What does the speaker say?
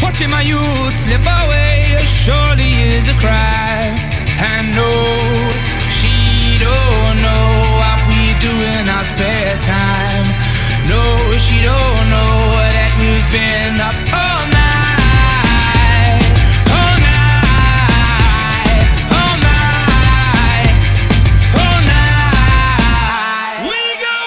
Watching my youth slip away surely is a crime. And no, she don't know what we do in our spare time. No, she don't know that we've been up